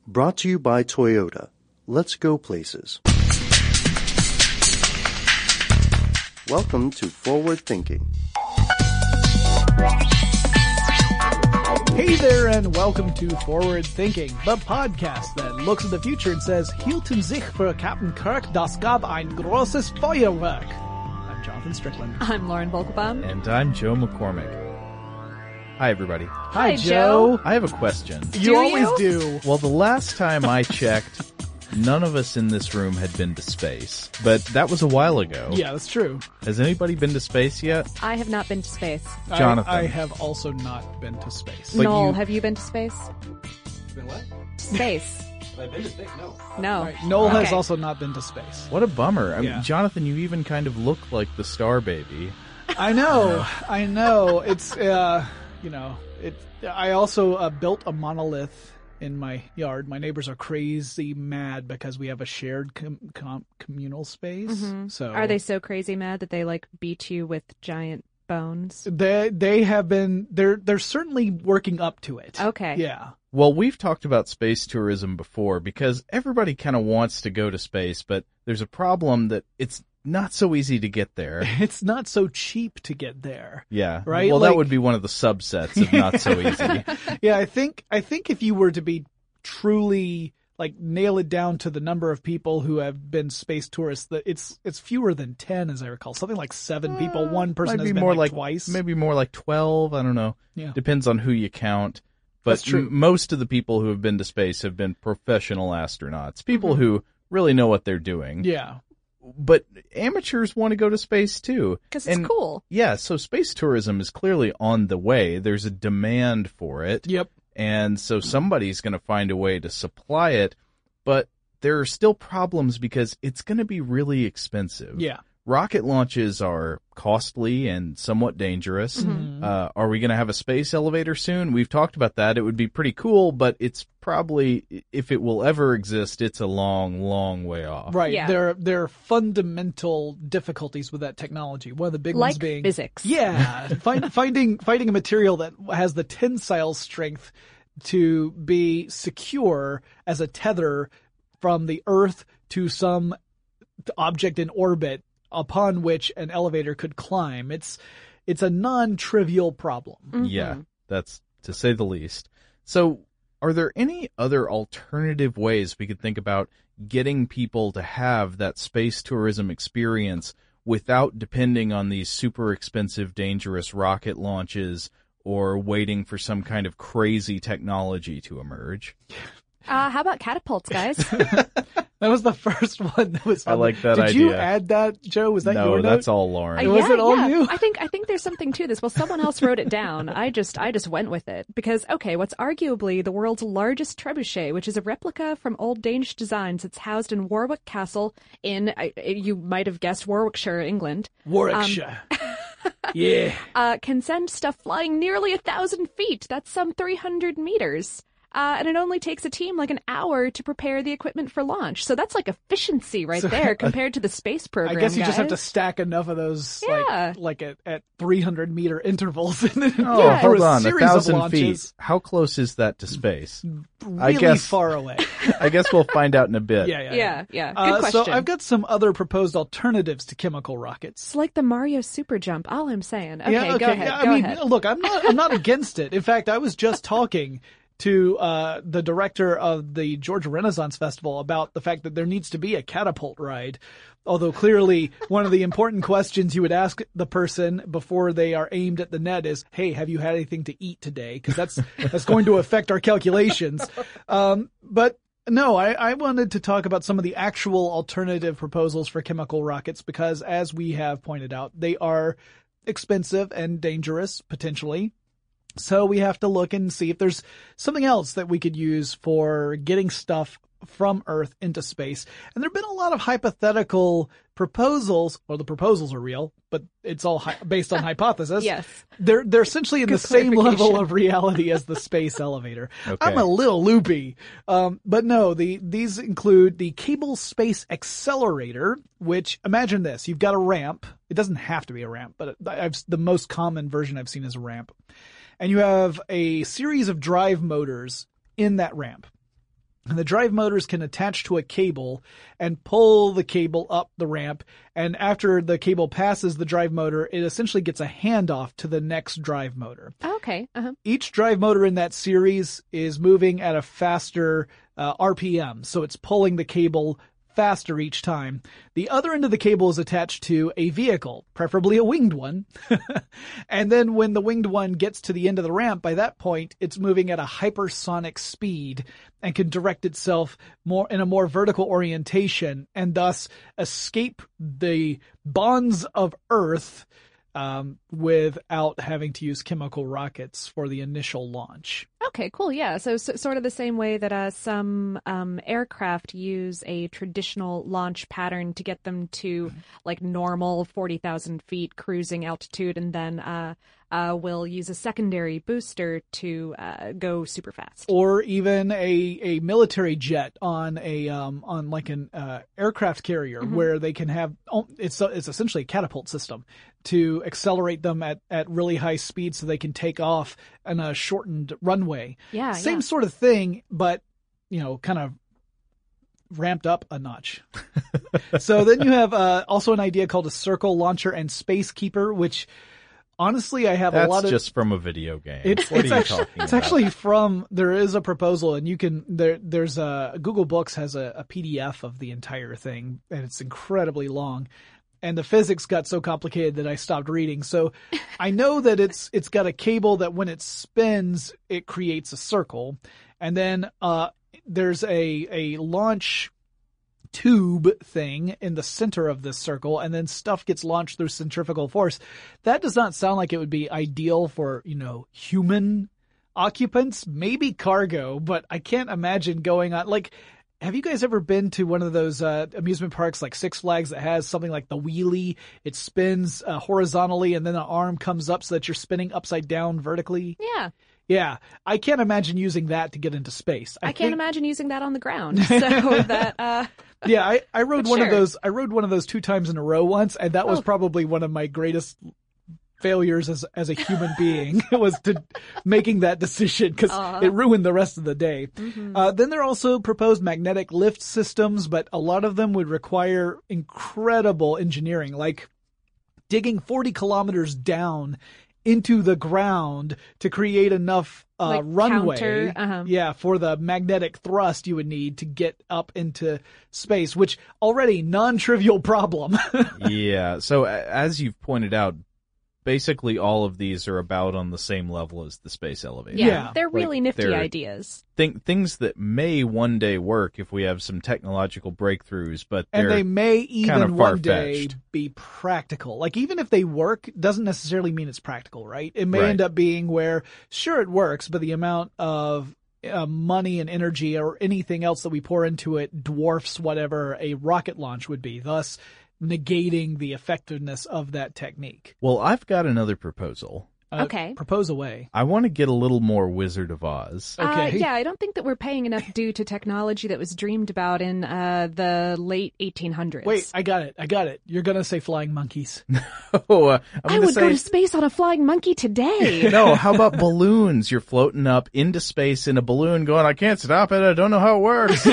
Brought to you by Toyota. Let's go places. Welcome to Forward Thinking. Hey there, and welcome to Forward Thinking, the podcast that looks at the future and says, hielten sich für Captain Kirk, das gab ein großes Feuerwerk. I'm Jonathan Strickland. I'm Lauren Volkelbaum. And I'm Joe McCormick. Hi, everybody. Hi, Joe. I have a question. You always do. Well, the last time I checked, none of us in this room had been to space. But that was a while ago. Yeah, that's true. Has anybody been to space yet? I have not been to space. Jonathan. I have also not been to space. But Noel, you- have you been to space? Been what? Space. Have I been to space? No. No. Right, Noel has Okay. also not been to space. What a bummer. I mean, Yeah. Jonathan, you even kind of look like the star baby. I know. It's, I also built a monolith in my yard. My neighbors are crazy mad because we have a shared communal space. So Are they so crazy mad that they beat you with giant bones? They have been. They're certainly working up to it. Okay. Yeah. Well, we've talked about space tourism before because everybody kind of wants to go to space, but there's a problem that it's not so easy to get there. It's not so cheap to get there. Yeah. Right? Well, Like- that would be one of the subsets of not so easy. Yeah, I think if you were to be truly nail it down to the number of people who have been space tourists, that it's fewer than 10, as I recall. Something like 7 people. One person Might has be been more twice. Maybe more like 12. I don't know. Yeah. Depends on who you count. But That's true. Most of the people who have been to space have been professional astronauts, people who really know what they're doing. Yeah. But amateurs want to go to space too. Because it's And, cool. Yeah, so space tourism is clearly on the way. There's a demand for it. Yep. And so somebody's going to find a way to supply it. But there are still problems because it's going to be really expensive. Yeah. Rocket launches are costly and somewhat dangerous. Are we going to have a space elevator soon? We've talked about that. It would be pretty cool, but it's probably, if it will ever exist, it's a long, long way off. Right. Yeah. There are fundamental difficulties with that technology. One of the big ones Like being physics. Yeah. Finding a material that has the tensile strength to be secure as a tether from the Earth to some object in orbit upon which an elevator could climb. It's a non-trivial problem. Yeah, that's to say the least. So are there any other alternative ways we could think about getting people to have that space tourism experience without depending on these super expensive, dangerous rocket launches or waiting for some kind of crazy technology to emerge? How about catapults, guys? That was the first one that was I like that Did you idea. add that, Joe? Was that No, your note? that's all Lauren. Was it all yeah. you? I think there's something to this. Well, someone else wrote it down. I just went with it because what's arguably the world's largest trebuchet, which is a replica from old Danish designs. It's housed in Warwick Castle in you might have guessed Warwickshire, England. Warwickshire. Yeah. Can send stuff flying nearly 1,000 feet. That's some 300 meters. And it only takes a team an hour to prepare the equipment for launch. So that's efficiency right there compared to the space program. I guess you just have to guys. stack enough of those, Yeah. at 300-meter intervals, and then Oh, Yeah. hold through a on, series of 1,000 launches, feet. How close is that to space? really guess- far away. I guess we'll find out in a bit. Yeah. Yeah. Good question. So I've got some other proposed alternatives to chemical rockets. It's like the Mario super jump. All I'm saying. Okay, Yeah, go ahead. Yeah, go I mean, ahead. look, I'm not against it. In fact, I was just talking to the director of the Georgia Renaissance Festival about the fact that there needs to be a catapult ride. Although clearly one of the important questions you would ask the person before they are aimed at the net is, hey, have you had anything to eat today? Because that's going to affect our calculations. But no, I wanted to talk about some of the actual alternative proposals for chemical rockets because, as we have pointed out, they are expensive and dangerous, potentially. So we have to look and see if there's something else that we could use for getting stuff from Earth into space. And there have been a lot of hypothetical proposals, or the proposals are real, but it's all based on hypothesis. Yes. They're essentially in the Good same level clarification. of reality as the space elevator. Okay. I'm a little loopy. But no, these include the Cable Space Accelerator, which, imagine this, you've got a ramp. It doesn't have to be a ramp, but the most common version I've seen is a ramp. And you have a series of drive motors in that ramp. And the drive motors can attach to a cable and pull the cable up the ramp. And after the cable passes the drive motor, it essentially gets a handoff to the next drive motor. Okay. Uh-huh. Each drive motor in that series is moving at a faster RPM, so it's pulling the cable faster each time. The other end of the cable is attached to a vehicle, preferably a winged one. And then when the winged one gets to the end of the ramp, by that point, it's moving at a hypersonic speed and can direct itself more in a more vertical orientation and thus escape the bonds of Earth without having to use chemical rockets for the initial launch. Okay, cool. Yeah. So sort of the same way that some aircraft use a traditional launch pattern to get them to like normal 40,000 feet cruising altitude, and then will use a secondary booster to go super fast. Or even a military jet on on like an aircraft carrier where they can have it's essentially a catapult system to accelerate them at really high speed so they can take off on a shortened runway. Yeah. Same sort of thing, but kind of ramped up a notch. So then you have also an idea called a circle launcher and space keeper, which honestly I have That's a lot of just from a video game. It's What are you actually, talking it's about? actually from, there is a proposal and you can, there's Google Books has a PDF of the entire thing and it's incredibly long. And the physics got so complicated that I stopped reading. So I know that it's got a cable that when it spins, it creates a circle. And then, there's a launch tube thing in the center of this circle, and then stuff gets launched through centrifugal force. That does not sound like it would be ideal for, human occupants, maybe cargo, but I can't imagine going on, like, have you guys ever been to one of those amusement parks like Six Flags that has something like the wheelie? It spins horizontally and then an arm comes up so that you're spinning upside down vertically. Yeah. Yeah. I can't imagine using that to get into space. I can't imagine using that on the ground. So that Yeah, I rode one of sure. those. I rode one of those 2 times in a row once, and that was probably one of my greatest failures as a human being was to making that decision because it ruined the rest of the day. Then there are also proposed magnetic lift systems, but a lot of them would require incredible engineering, like digging 40 kilometers down into the ground to create enough Like runway counter, for the magnetic thrust you would need to get up into space, which already non-trivial problem. Yeah. So as you've pointed out, basically all of these are about on the same level as the space elevator. yeah, they're Like, really nifty they're- ideas. Things that may one day work if we have some technological breakthroughs, but And they're they may kind even of one day far-fetched. be practical. Like, even if they work, doesn't necessarily mean it's practical, right? It may Right. end up being where, sure, it works, but the amount of money and energy or anything else that we pour into it dwarfs whatever a rocket launch would be, thus negating the effectiveness of that technique. Well, I've got another proposal. Okay. Propose away. I want to get a little more Wizard of Oz. Okay. Yeah, I don't think that we're paying enough due to technology that was dreamed about in the late 1800s. Wait, I got it. You're gonna say flying monkeys. Oh, I'm I gonna would say, go to space on a flying monkey today. no, how about balloons? You're floating up into space in a balloon going, I can't stop it, I don't know how it works.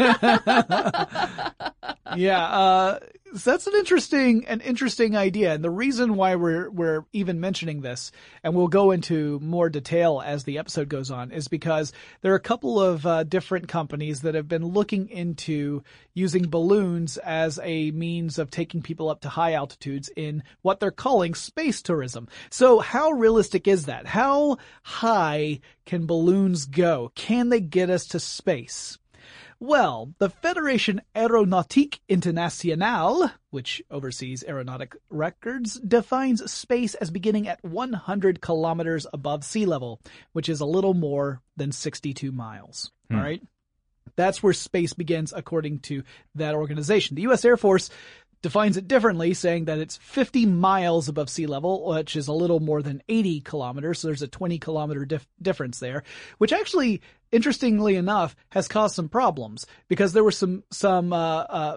Yeah, so that's an interesting idea. And the reason why we're even mentioning this, and we'll go into more detail as the episode goes on, is because there are a couple of different companies that have been looking into using balloons as a means of taking people up to high altitudes in what they're calling space tourism. So how realistic is that? How high can balloons go? Can they get us to space? Well, the Fédération Aéronautique Internationale, which oversees aeronautic records, defines space as beginning at 100 kilometers above sea level, which is a little more than 62 miles. All right? That's where space begins according to that organization. The U.S. Air Force defines it differently, saying that it's 50 miles above sea level, which is a little more than 80 kilometers. So there's a 20-kilometer difference there, which actually, interestingly enough, has caused some problems because there were some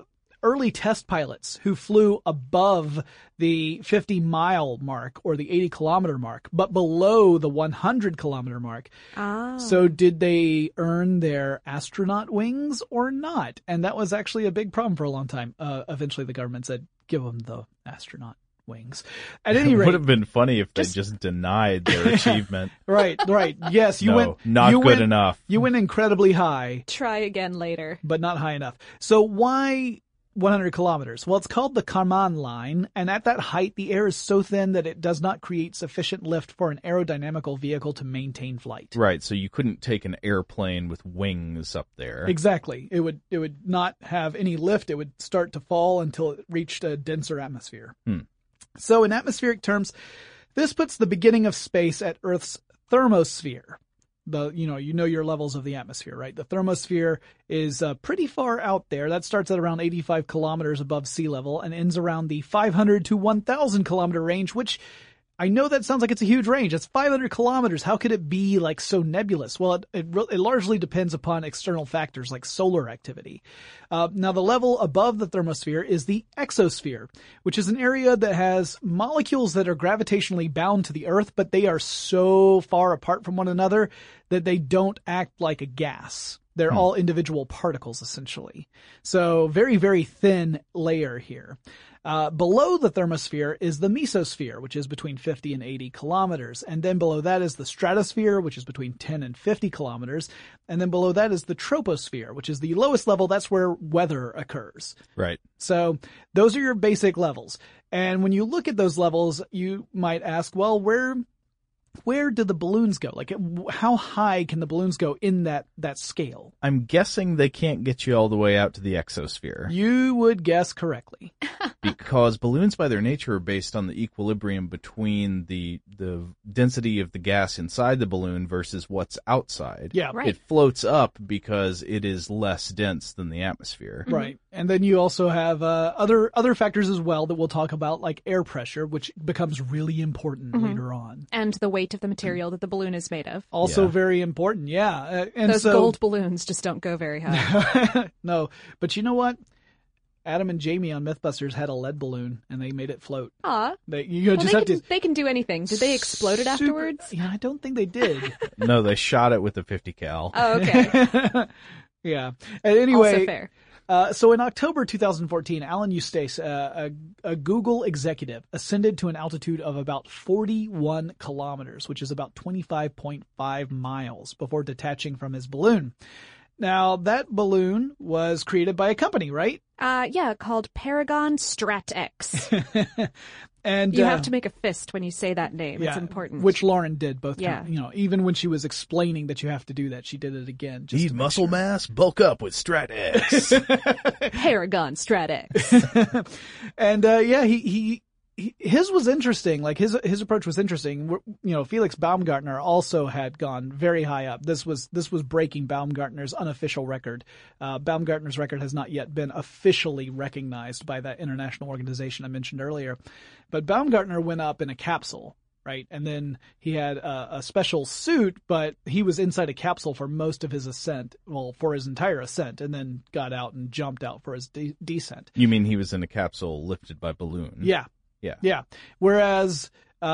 early test pilots who flew above the 50-mile mark or the 80-kilometer mark, but below the 100-kilometer mark. Oh. So did they earn their astronaut wings or not? And that was actually a big problem for a long time. Eventually the government said, give them the astronaut wings. At any It rate. would have been funny if they just denied their achievement. Right. Yes, you No, went. not you good went, enough. You went incredibly high, Try again later. but not high enough. So why 100 kilometers? Well, it's called the Kármán line, and at that height, the air is so thin that it does not create sufficient lift for an aerodynamical vehicle to maintain flight. Right, so you couldn't take an airplane with wings up there. Exactly. It would not have any lift. It would start to fall until it reached a denser atmosphere. So in atmospheric terms, this puts the beginning of space at Earth's thermosphere. You know your levels of the atmosphere, right? The thermosphere is pretty far out there. That starts at around 85 kilometers above sea level and ends around the 500 to 1,000 kilometer range, which I know that sounds like it's a huge range. It's 500 kilometers. How could it be like so nebulous? Well, it largely depends upon external factors like solar activity. Now, the level above the thermosphere is the exosphere, which is an area that has molecules that are gravitationally bound to the Earth, but they are so far apart from one another that they don't act like a gas. They're all individual particles, essentially. So very, very thin layer here. Below the thermosphere is the mesosphere, which is between 50 and 80 kilometers. And then below that is the stratosphere, which is between 10 and 50 kilometers. And then below that is the troposphere, which is the lowest level. That's where weather occurs. Right. So those are your basic levels. And when you look at those levels, you might ask, well, where do the balloons go? Like, how high can the balloons go in that scale? I'm guessing they can't get you all the way out to the exosphere. You would guess correctly. Because balloons by their nature are based on the equilibrium between the density of the gas inside the balloon versus what's outside. Yeah. Right. It floats up because it is less dense than the atmosphere. Right. And then you also have other factors as well that we'll talk about, like air pressure, which becomes really important later on. And the weight of the material that the balloon is made of. Also Yeah. very important, yeah. And Those so, gold balloons just don't go very high. No, but you know what? Adam and Jamie on Mythbusters had a lead balloon, and they made it float. Aw. You just have to. They can do anything. Did they explode it afterwards? Yeah, I don't think they did. No, they shot it with a 50 cal. Oh, okay. Yeah. And anyway, Also fair. So in October 2014, Alan Eustace, a Google executive, ascended to an altitude of about 41 kilometers, which is about 25.5 miles, before detaching from his balloon. Now, that balloon was created by a company, right? Yeah, called Paragon Strat-X. And You have to make a fist when you say that name. yeah, It's important. which Lauren did both Yeah. times. You know, even when she was explaining that you have to do that, she did it again. Just Need to make muscle sure. mass? Bulk up with Strat X. Paragon Strat-X. And yeah, his was interesting. Like his approach was interesting. You know, Felix Baumgartner also had gone very high up. This was breaking Baumgartner's unofficial record. Baumgartner's record has not yet been officially recognized by that international organization I mentioned earlier. But Baumgartner went up in a capsule, right? And then he had a special suit, but he was inside a capsule for most of his ascent, well, for his entire ascent, and then got out and jumped out for his descent. You mean he was in a capsule lifted by balloon? Yeah. Yeah. Yeah. Whereas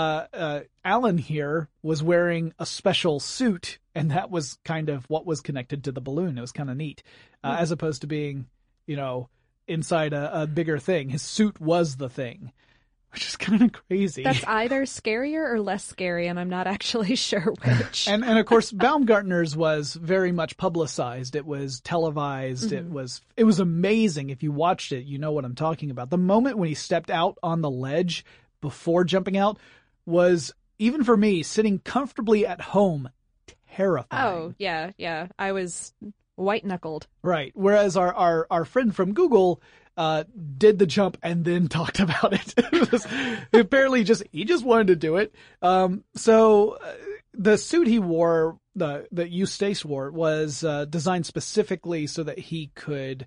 Alan here was wearing a special suit, and that was kind of what was connected to the balloon. It was kind of neat, as opposed to being, you know, inside a bigger thing. His suit was the thing, which is kind of crazy. That's either scarier or less scary, and I'm not actually sure which. And of course, Baumgartner's was very much publicized. It was televised. It was amazing. If you watched it, you know what I'm talking about. The moment when he stepped out on the ledge before jumping out was, even for me, sitting comfortably at home, terrifying. Oh, yeah. I was white-knuckled. Right. Whereas our friend from Google did the jump and then talked about it. Apparently he just wanted to do it. So the suit he wore, that Eustace wore, was designed specifically so that he could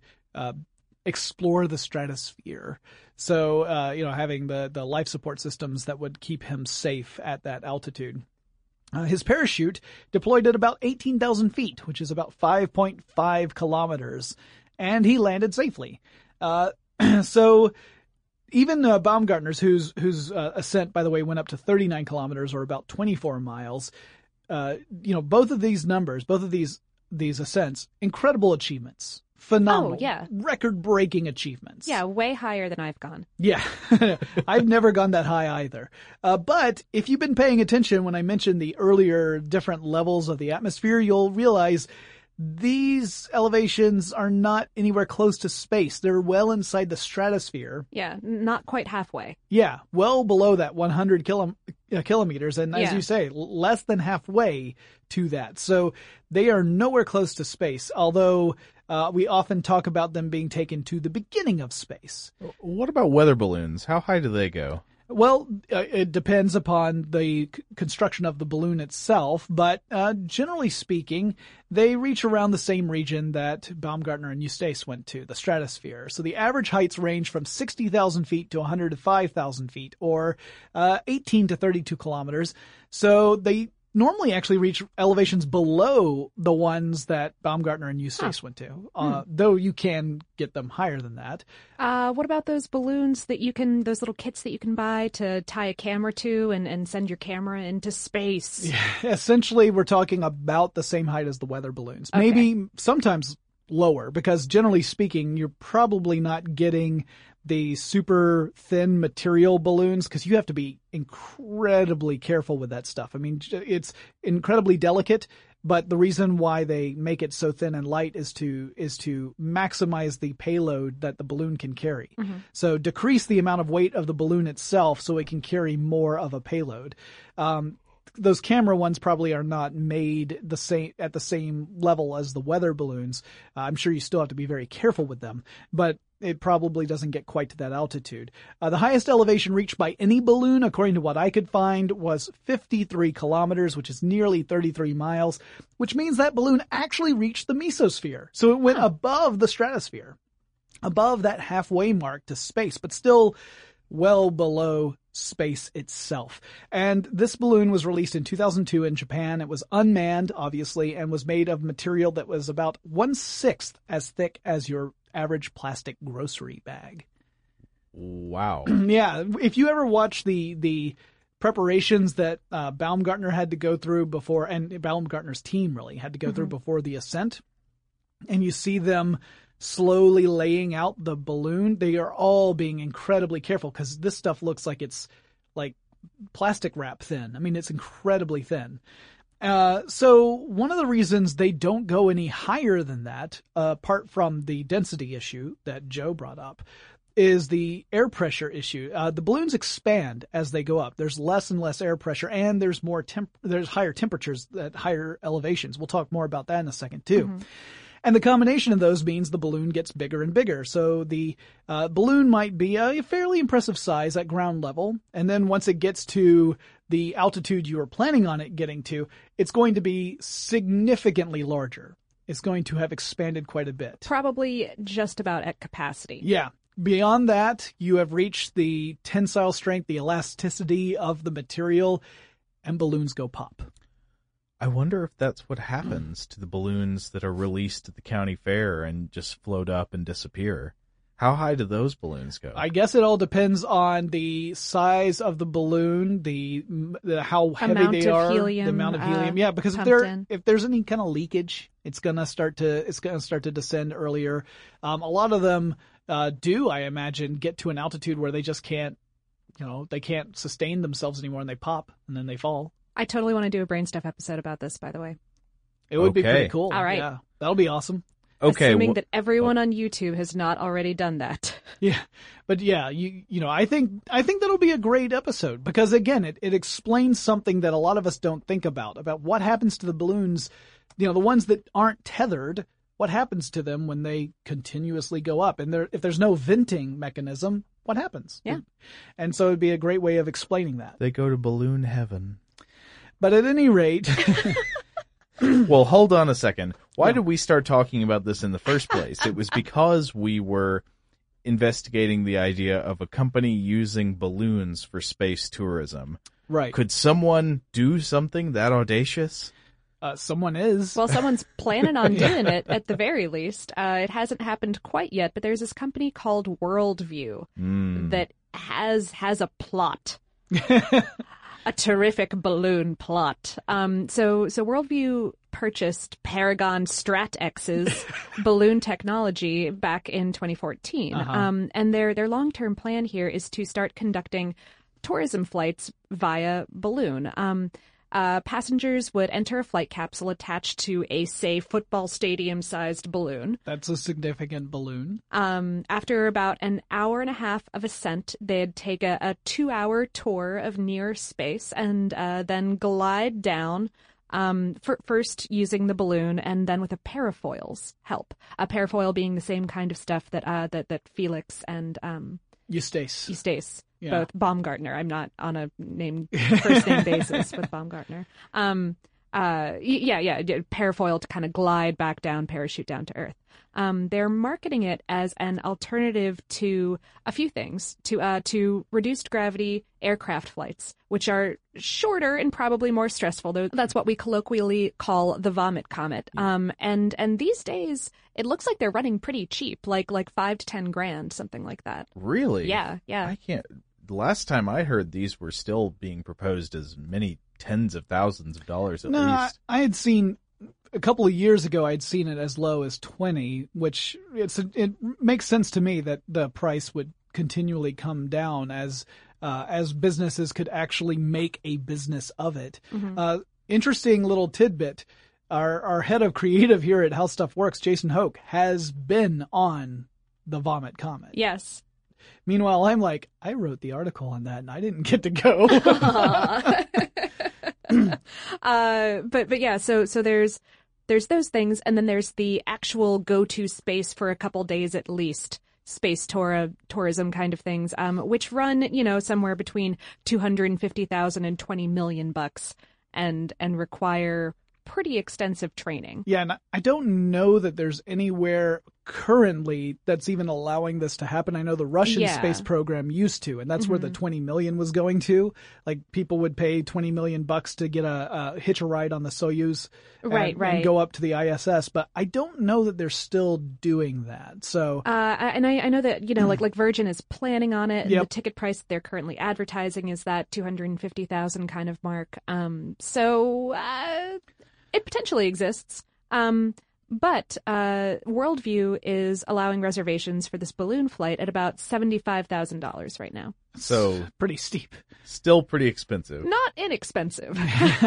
explore the stratosphere. So, you know, having the life support systems that would keep him safe at that altitude. His parachute deployed at about 18,000 feet, which is about 5.5 kilometers, and he landed safely. So even Baumgartner's, whose ascent, by the way, went up to 39 kilometers or about 24 miles, both of these numbers, both of these ascents, incredible achievements. Phenomenal. Oh, yeah. Record-breaking achievements. Yeah, way higher than I've gone. Yeah. I've never gone that high either. But if you've been paying attention when I mentioned the earlier different levels of the atmosphere, you'll realize these elevations are not anywhere close to space. They're well inside the stratosphere. Yeah, not quite halfway. Yeah, well below that 100 kilometers, and as Yeah. you say, less than halfway to that. So they are nowhere close to space, although we often talk about them being taken to the beginning of space. What about weather balloons? How high do they go? Well, it depends upon the construction of the balloon itself, but generally speaking, they reach around the same region that Baumgartner and Eustace went to, the stratosphere. So the average heights range from 60,000 feet to 105,000 feet, or 18 to 32 kilometers. So they normally actually reach elevations below the ones that Baumgartner and Eustace went to, though you can get them higher than that. What about those balloons that those little kits that you can buy to tie a camera to and send your camera into space? Yeah, essentially, we're talking about the same height as the weather balloons. Okay. Maybe sometimes lower, because generally speaking, you're probably not getting the super thin material balloons, because you have to be incredibly careful with that stuff. I mean, it's incredibly delicate, but the reason why they make it so thin and light is to maximize the payload that the balloon can carry. Mm-hmm. So decrease the amount of weight of the balloon itself so it can carry more of a payload. Those camera ones probably are not made at the same level as the weather balloons. I'm sure you still have to be very careful with them, but it probably doesn't get quite to that altitude. The highest elevation reached by any balloon, according to what I could find, was 53 kilometers, which is nearly 33 miles, which means that balloon actually reached the mesosphere. So it went above the stratosphere, above that halfway mark to space, but still well below space itself. And this balloon was released in 2002 in Japan. It was unmanned, obviously, and was made of material that was about 1/6 as thick as your average plastic grocery bag. Wow. Yeah. If you ever watch the preparations that Baumgartner had to go through before, and Baumgartner's team really had to go through before the ascent, and you see them slowly laying out the balloon, they are all being incredibly careful, because this stuff looks like it's like plastic wrap thin. I mean, it's incredibly thin. So one of the reasons they don't go any higher than that, apart from the density issue that Joe brought up, is the air pressure issue. The balloons expand as they go up. There's less and less air pressure, and there's there's higher temperatures at higher elevations. We'll talk more about that in a second too. Mm-hmm. And the combination of those means the balloon gets bigger and bigger. So the balloon might be a fairly impressive size at ground level. And then once it gets to the altitude you were planning on it getting to, it's going to be significantly larger. It's going to have expanded quite a bit. Probably just about at capacity. Yeah. Beyond that, you have reached the tensile strength, the elasticity of the material, and balloons go pop. I wonder if that's what happens to the balloons that are released at the county fair and just float up and disappear. How high do those balloons go? I guess it all depends on the size of the balloon, the how heavy they are, the amount of helium. Yeah, because if there's any kind of leakage, it's gonna start to descend earlier. A lot of them do, I imagine, get to an altitude where they just can't sustain themselves anymore, and they pop and then they fall. I totally want to do a Brain Stuff episode about this, by the way. It would be pretty cool. All right. Yeah, that'll be awesome. Okay. Assuming that everyone on YouTube has not already done that. Yeah. But yeah, I think that'll be a great episode, because again, it explains something that a lot of us don't think about what happens to the balloons, the ones that aren't tethered. What happens to them when they continuously go up? And if there's no venting mechanism, what happens? Yeah. And so it'd be a great way of explaining that. They go to balloon heaven. But at any rate... Well, hold on a second. Why did we start talking about this in the first place? It was because we were investigating the idea of a company using balloons for space tourism. Right. Could someone do something that audacious? Someone is. Well, someone's planning on doing it at the very least. It hasn't happened quite yet, but there's this company called Worldview that has a plot. A terrific balloon plot. So Worldview purchased Paragon StratX's balloon technology back in 2014. And their long-term plan here is to start conducting tourism flights via balloon. Passengers would enter a flight capsule attached to a, say, football stadium-sized balloon. That's a significant balloon. After about an hour and a half of ascent, they'd take a 2-hour tour of near space and then glide down, first using the balloon and then with a parafoil's help. A parafoil being the same kind of stuff that Felix and Eustace. Yeah. Both Baumgartner. I'm not on a first name basis with Baumgartner. Parafoil to kind of glide back down, parachute down to Earth. They're marketing it as an alternative to a few things, to reduced gravity aircraft flights, which are shorter and probably more stressful. That's what we colloquially call the vomit comet. And these days it looks like they're running pretty cheap, like $5 to $10,000, something like that. Really? Yeah. I can't. The last time I heard, these were still being proposed as many tens of thousands of dollars at least. I had seen a couple of years ago. I'd seen it as low as 20, which it makes sense to me that the price would continually come down as businesses could actually make a business of it. Interesting little tidbit. Our head of creative here at How Stuff Works, Jason Hoke, has been on the Vomit Comet. Yes. Meanwhile, I'm like, I wrote the article on that and I didn't get to go. But yeah, so there's those things, and then there's the actual go-to space for a couple days at least, space tourism kind of things, which run, somewhere between $250,000 and $20 million and require pretty extensive training. Yeah, and I don't know that there's anywhere currently that's even allowing this to happen. I know the Russian space program used to, and that's where the 20 million was going to. Like, people would pay $20 million to get a hitch a ride on the Soyuz and go up to the ISS, but I don't know that they're still doing that. So and I know that, like Virgin is planning on it, and the ticket price that they're currently advertising is that $250,000 kind of mark. So it potentially exists. But Worldview is allowing reservations for this balloon flight at about $75,000 right now. So pretty steep. Still pretty expensive. Not inexpensive.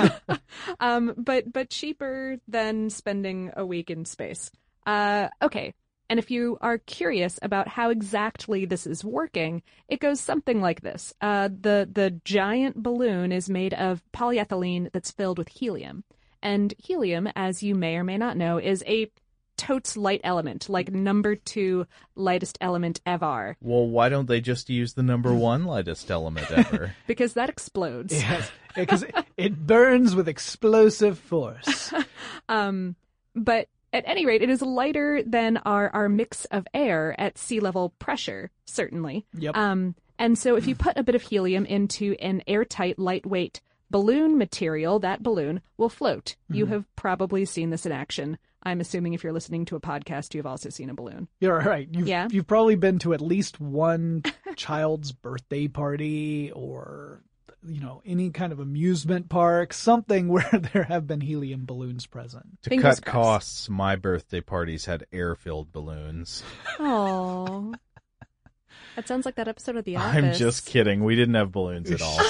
But cheaper than spending a week in space. Okay. And if you are curious about how exactly this is working, it goes something like this. The giant balloon is made of polyethylene that's filled with helium. And helium, as you may or may not know, is a totes light element, like number 2 lightest element ever. Well, why don't they just use the number 1 lightest element ever? Because that explodes. Yes, because it burns with explosive force. But at any rate, it is lighter than our mix of air at sea level pressure, certainly. Yep. And so if you put a bit of helium into an airtight, lightweight balloon material, that balloon will float. You have probably seen this in action. I'm assuming if you're listening to a podcast, you've also seen a balloon. You're right. You've probably been to at least one child's birthday party or, any kind of amusement park, something where there have been helium balloons present. To cut costs, my birthday parties had air-filled balloons. Oh. That sounds like that episode of The Office. I'm just kidding. We didn't have balloons at all.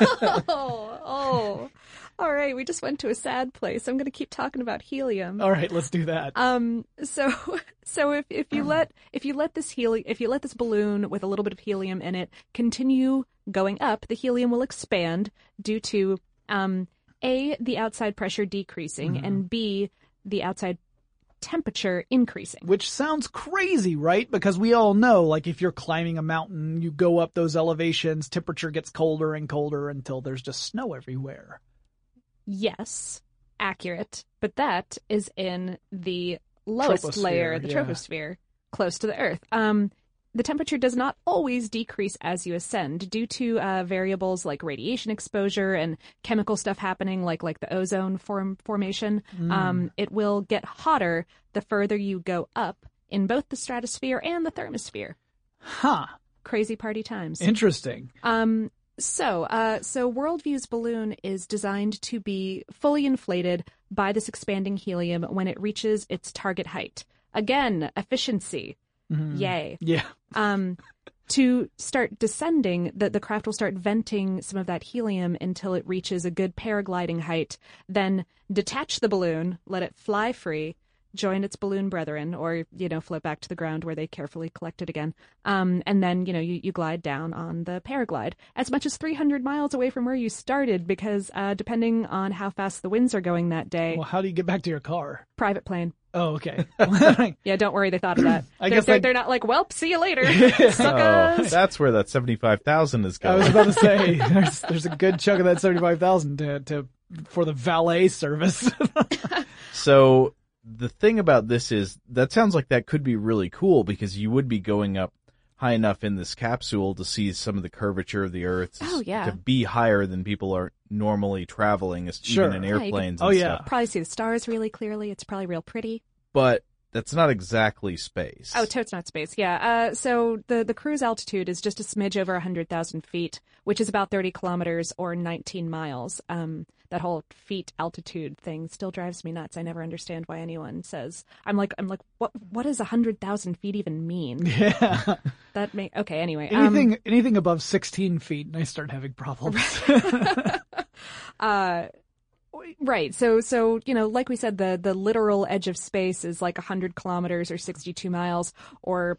Oh. All right, we just went to a sad place. I'm going to keep talking about helium. All right, let's do that. So if you let this balloon with a little bit of helium in it continue going up, the helium will expand due to A, the outside pressure decreasing, and B, the outside temperature increasing. Which sounds crazy, right? Because we all know, like, if you're climbing a mountain, you go up those elevations, temperature gets colder and colder until there's just snow everywhere. Yes, accurate. But that is in the lowest layer, the troposphere, close to the Earth. the temperature does not always decrease as you ascend due to variables like radiation exposure and chemical stuff happening, like the ozone formation. It will get hotter the further you go up in both the stratosphere and the thermosphere. Huh. Crazy party times. Interesting. So Worldview's balloon is designed to be fully inflated by this expanding helium when it reaches its target height. Again, efficiency. Yay. Yeah. To start descending, the craft will start venting some of that helium until it reaches a good paragliding height, then detach the balloon, let it fly free, join its balloon brethren, or, float back to the ground where they carefully collect it again. And then, you glide down on the paraglide as much as 300 miles away from where you started because depending on how fast the winds are going that day. Well, how do you get back to your car? Private plane. Oh, okay. Yeah, don't worry, they thought of that. They're not like, well, see you later, suckers. That's where that 75,000 is going. I was about to say, there's a good chunk of that 75,000 for the valet service. So the thing about this is that sounds like that could be really cool because you would be going up high enough in this capsule to see some of the curvature of the Earth. Oh, yeah. To be higher than people are normally traveling, even in airplanes and stuff. Probably see the stars really clearly. It's probably real pretty. But that's not exactly space. Oh, totes not space. Yeah. So the cruise altitude is just a smidge over 100,000 feet, which is about 30 kilometers or 19 miles. That whole feet altitude thing still drives me nuts. I never understand why anyone says. I'm like, what does 100,000 feet even mean? Yeah. Okay. Anyway. Anything above 16 feet, and I start having problems. Right. So, like we said, the literal edge of space is like 100 kilometers or 62 miles or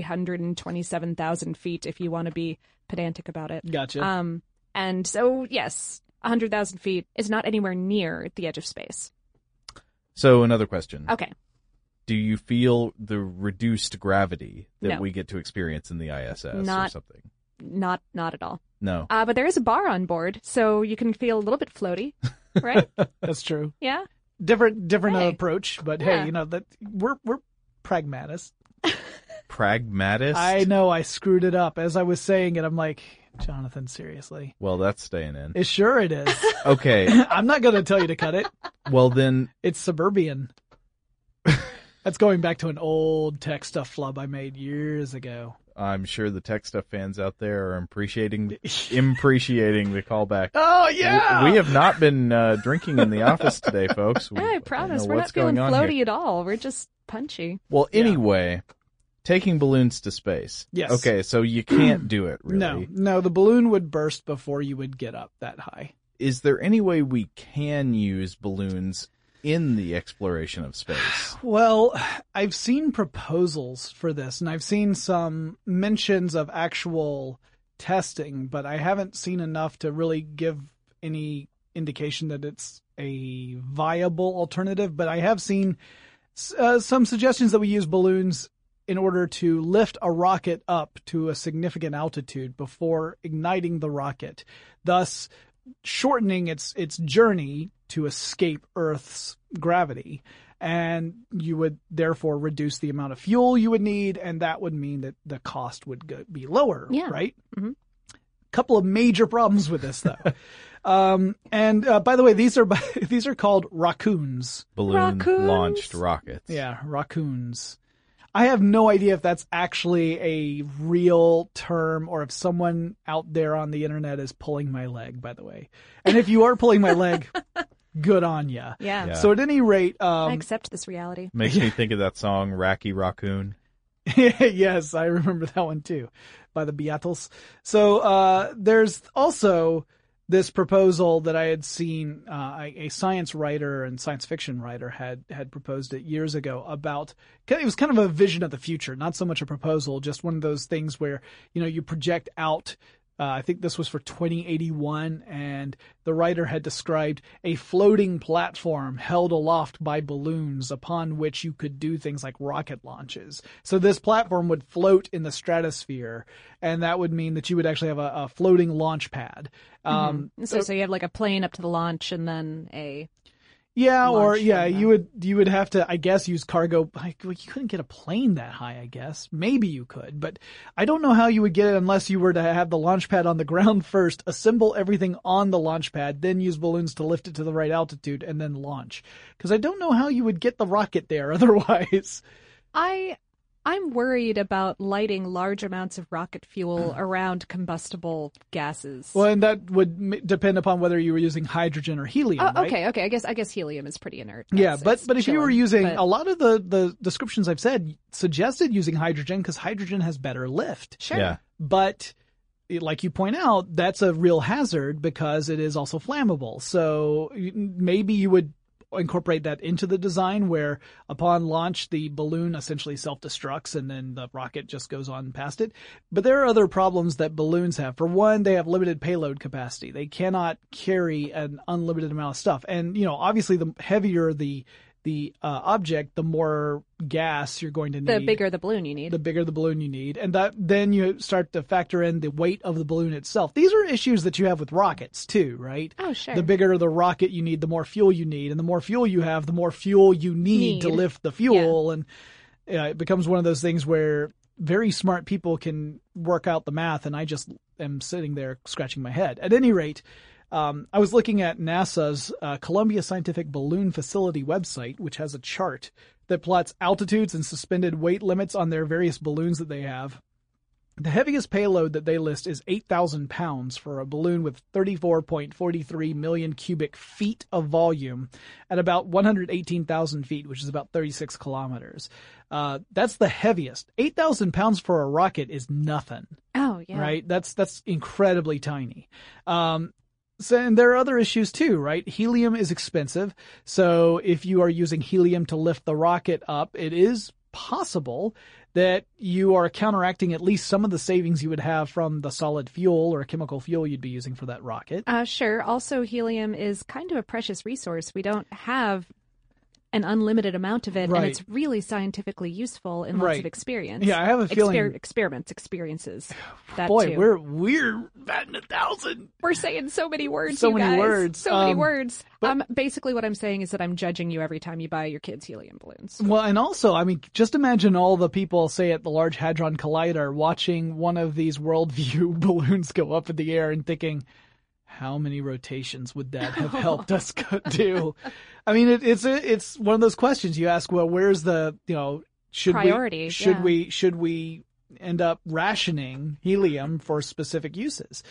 327,000 feet if you want to be pedantic about it. Gotcha. And so, yes, 100,000 feet is not anywhere near the edge of space. So another question. Okay. Do you feel the reduced gravity that we get to experience in the ISS or something? Not at all. No. But there is a bar on board, so you can feel a little bit floaty, right? That's true. Yeah. Different approach, but hey, that we're pragmatists. Pragmatist? I know I screwed it up. As I was saying it, I'm like, Jonathan, seriously. Well, that's staying in. Sure it is. Okay. I'm not going to tell you to cut it. Well, then. It's suburban. That's going back to an old tech stuff flub I made years ago. I'm sure the tech stuff fans out there are appreciating the callback. Oh, yeah! We have not been drinking in the office today, folks. I promise, we're not feeling floaty at all. We're just punchy. Well, anyway, taking balloons to space. Yes. Okay, so you can't do it, really. No, the balloon would burst before you would get up that high. Is there any way we can use balloons in the exploration of space? Well, I've seen proposals for this, and I've seen some mentions of actual testing, but I haven't seen enough to really give any indication that it's a viable alternative. But I have seen some suggestions that we use balloons in order to lift a rocket up to a significant altitude before igniting the rocket, thus shortening its journey to escape Earth's gravity. And you would therefore reduce the amount of fuel you would need, and that would mean that the cost would be lower, right? Mm-hmm. Couple of major problems with this, though. And by the way, these are called raccoons. Balloon-launched rockets. Yeah, raccoons. I have no idea if that's actually a real term or if someone out there on the internet is pulling my leg, by the way. And if you are pulling my leg, good on ya. Yeah. So at any rate... I accept this reality. Makes me think of that song, Racky Raccoon. Yes, I remember that one too, by the Beatles. So there's also this proposal that I had seen, a science writer and science fiction writer had proposed it years ago about, it was kind of a vision of the future, not so much a proposal, just one of those things where, you project out. I think this was for 2081, and the writer had described a floating platform held aloft by balloons upon which you could do things like rocket launches. So this platform would float in the stratosphere, and that would mean that you would actually have a floating launch pad. So you have like a plane up to the launch and then a... Yeah, or launch yeah, from you would have to, I guess, use cargo. Like, well, you couldn't get a plane that high, I guess. Maybe you could, but I don't know how you would get it unless you were to have the launch pad on the ground first, assemble everything on the launch pad, then use balloons to lift it to the right altitude, and then launch. Because I don't know how you would get the rocket there otherwise. I'm worried about lighting large amounts of rocket fuel around combustible gases. Well, and that would depend upon whether you were using hydrogen or helium, right? Okay. I guess helium is pretty inert. Yeah, It's but if you were chilling, using, but- a lot of the descriptions I've said suggested using hydrogen because hydrogen has better lift. Sure. Yeah. But like you point out, that's a real hazard because it is also flammable. So maybe you would incorporate that into the design where upon launch the balloon essentially self-destructs and then the rocket just goes on past it. But there are other problems that balloons have. For one, they have limited payload capacity. They cannot carry an unlimited amount of stuff. And, obviously the heavier the object, the more gas you're going to need. The bigger the balloon you need. The bigger the balloon you need. And then you start to factor in the weight of the balloon itself. These are issues that you have with rockets too, right? Oh, sure. The bigger the rocket you need, the more fuel you need. And the more fuel you have, the more fuel you need to lift the fuel. And it becomes one of those things where very smart people can work out the math and I just am sitting there scratching my head. At any rate, I was looking at NASA's Columbia Scientific Balloon Facility website, which has a chart that plots altitudes and suspended weight limits on their various balloons that they have. The heaviest payload that they list is 8,000 pounds for a balloon with 34.43 million cubic feet of volume at about 118,000 feet, which is about 36 kilometers. That's the heaviest. 8,000 pounds for a rocket is nothing. Oh, yeah. Right? That's incredibly tiny. So, and there are other issues too, right? Helium is expensive. So if you are using helium to lift the rocket up, it is possible that you are counteracting at least some of the savings you would have from the solid fuel or chemical fuel you'd be using for that rocket. Sure. Also, helium is kind of a precious resource. We don't have an unlimited amount of it, Right. and it's really scientifically useful in lots Right. of experience. Yeah, I have a feeling. Experiences. That Boy, too. we're batting 1,000. We're saying so many words, So you many guys. words. So many words. Basically what I'm saying is that I'm judging you every time you buy your kids helium balloons. Well, and also, I mean, just imagine all the people, say, at the Large Hadron Collider watching one of these worldview balloons go up in the air and thinking, how many rotations would that have helped us do? I mean, it's one of those questions you ask. Well, where's the priority? Should we end up rationing helium for specific uses?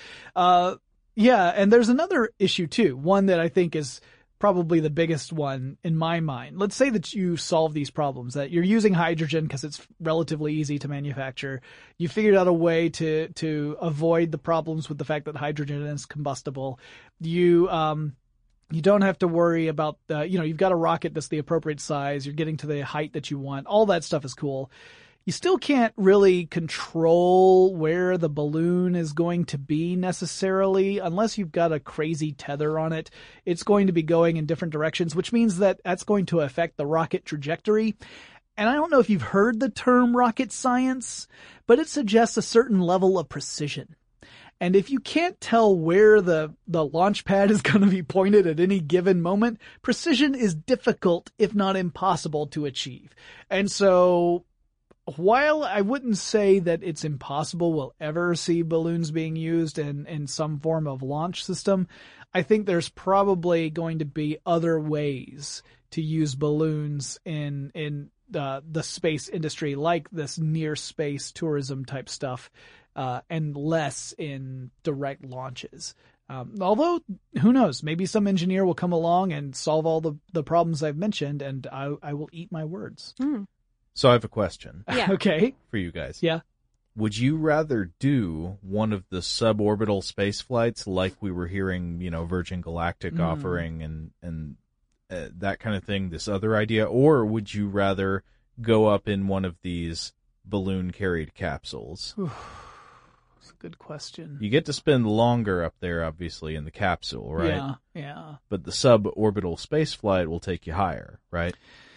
And there's another issue too. One that I think is probably the biggest one in my mind. Let's say that you solve these problems, that you're using hydrogen because it's relatively easy to manufacture. You figured out a way to avoid the problems with the fact that hydrogen is combustible. You don't have to worry about you've got a rocket that's the appropriate size. You're getting to the height that you want. All that stuff is cool. You still can't really control where the balloon is going to be necessarily unless you've got a crazy tether on it. It's going to be going in different directions, which means that that's going to affect the rocket trajectory. And I don't know if you've heard the term rocket science, but it suggests a certain level of precision. And if you can't tell where the launch pad is going to be pointed at any given moment, precision is difficult, if not impossible, to achieve. And so while I wouldn't say that it's impossible we'll ever see balloons being used in some form of launch system, I think there's probably going to be other ways to use balloons in the space industry, like this near space tourism type stuff, and less in direct launches. Although, who knows, maybe some engineer will come along and solve all the problems I've mentioned, and I will eat my words. So I have a question Yeah. Okay. for you guys. Yeah. Would you rather do one of the suborbital space flights like we were hearing, Virgin Galactic offering and that kind of thing, this other idea, or would you rather go up in one of these balloon-carried capsules? That's a good question. You get to spend longer up there, obviously, in the capsule, right? Yeah. But the suborbital space flight will take you higher, right?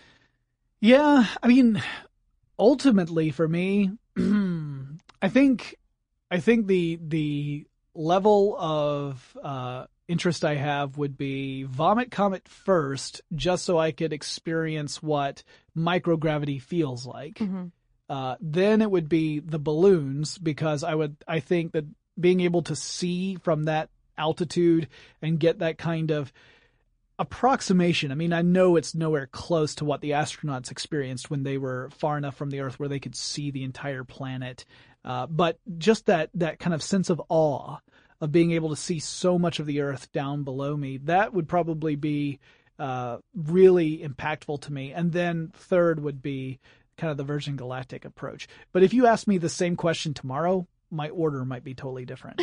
Yeah, I mean, ultimately for me, I think the level of interest I have would be Vomit Comet first, just so I could experience what microgravity feels like. Then it would be the balloons, because I think that being able to see from that altitude and get that kind of approximation. I mean, I know it's nowhere close to what the astronauts experienced when they were far enough from the Earth where they could see the entire planet. But just that kind of sense of awe of being able to see so much of the Earth down below me, that would probably be really impactful to me. And then third would be kind of the Virgin Galactic approach. But if you ask me the same question tomorrow, my order might be totally different.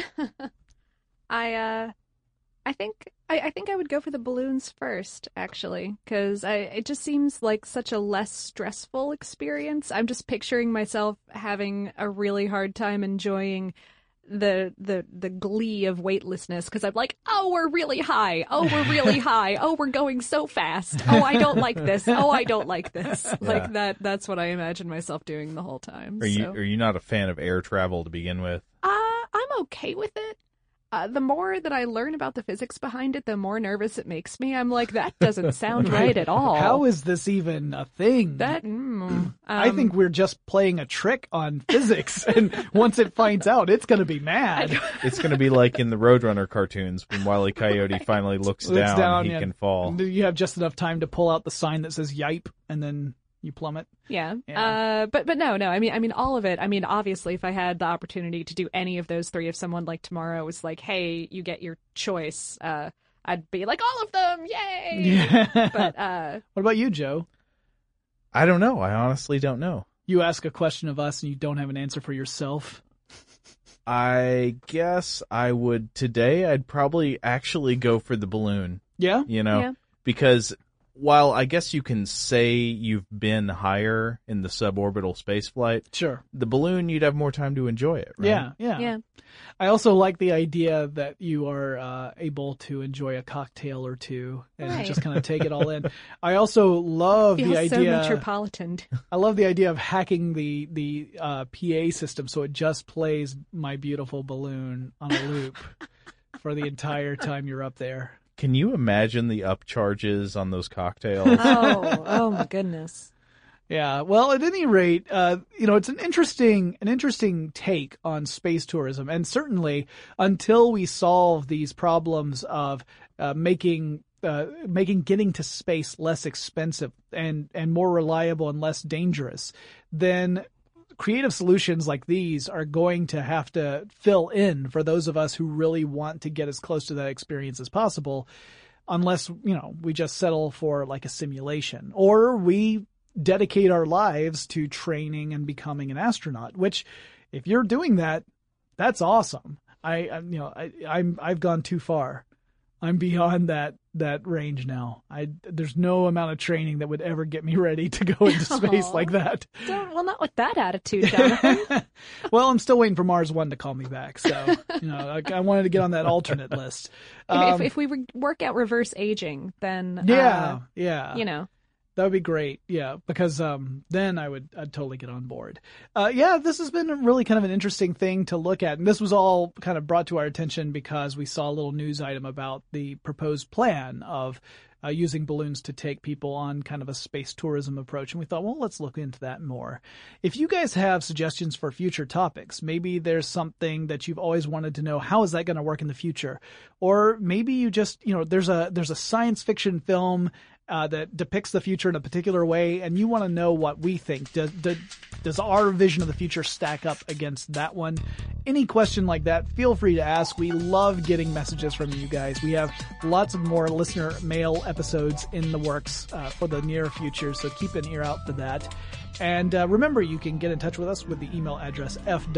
I think I would go for the balloons first, actually, because it just seems like such a less stressful experience. I'm just picturing myself having a really hard time enjoying the glee of weightlessness, because I'm like, oh, we're really high. Oh, we're really high. Oh, we're going so fast. Oh, I don't like this. Oh, I don't like this. Yeah. Like that's what I imagine myself doing the whole time. Are you not a fan of air travel to begin with? I'm okay with it. The more that I learn about the physics behind it, the more nervous it makes me. I'm like, that doesn't sound right at all. How is this even a thing? I think we're just playing a trick on physics, and once it finds out, it's going to be mad. It's going to be like in the Roadrunner cartoons when Wile E. Coyote finally looks down, he can fall. You have just enough time to pull out the sign that says "Yipe," and then you plummet. Yeah. But no. I mean, all of it. I mean, obviously, if I had the opportunity to do any of those three, if someone like tomorrow was like, "Hey, you get your choice," I'd be like, "All of them, yay!" Yeah. But what about you, Joe? I don't know. I honestly don't know. You ask a question of us and you don't have an answer for yourself. I guess I would today. I'd probably actually go for the balloon. Yeah. Yeah. Because while I guess you can say you've been higher in the suborbital spaceflight, Sure. the balloon, you'd have more time to enjoy it, right? Yeah. I also like the idea that you are able to enjoy a cocktail or two and just kind of take it all in. I also love the Feels so idea. metropolitan. I love the idea of hacking the PA system so it just plays My Beautiful Balloon on a loop for the entire time you're up there. Can you imagine the upcharges on those cocktails? Oh my goodness. Yeah. Well, at any rate, it's an interesting take on space tourism, and certainly until we solve these problems of making getting to space less expensive and more reliable and less dangerous, then creative solutions like these are going to have to fill in for those of us who really want to get as close to that experience as possible, unless, we just settle for like a simulation, or we dedicate our lives to training and becoming an astronaut, which if you're doing that, that's awesome. I've gone too far. I'm beyond that range now. There's no amount of training that would ever get me ready to go into space like that. Well, not with that attitude, Jonathan. Well, I'm still waiting for Mars One to call me back. So, I wanted to get on that alternate list. If we work out reverse aging, then yeah. That would be great. Yeah, because then I'd totally get on board. This has been really kind of an interesting thing to look at. And this was all kind of brought to our attention because we saw a little news item about the proposed plan of using balloons to take people on kind of a space tourism approach. And we thought, well, let's look into that more. If you guys have suggestions for future topics, maybe there's something that you've always wanted to know, how is that going to work in the future? Or maybe you just, there's a science fiction film that depicts the future in a particular way, and you want to know what we think. Does our vision of the future stack up against that one? Any question like that, feel free to ask. We love getting messages from you guys. We have lots of more listener mail episodes in the works for the near future, so keep an ear out for that. And remember, you can get in touch with us with the email address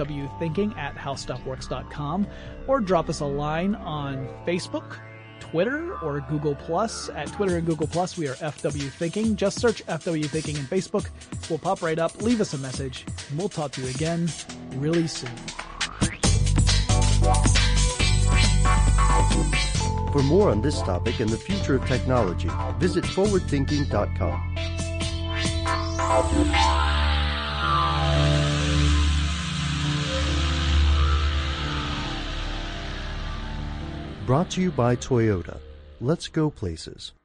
fwthinking@howstuffworks.com, or drop us a line on Facebook, Twitter, or Google+. At Twitter and Google+, we are FW Thinking. Just search FW Thinking in Facebook. We'll pop right up. Leave us a message, and we'll talk to you again really soon. For more on this topic and the future of technology, visit forwardthinking.com. Brought to you by Toyota. Let's go places.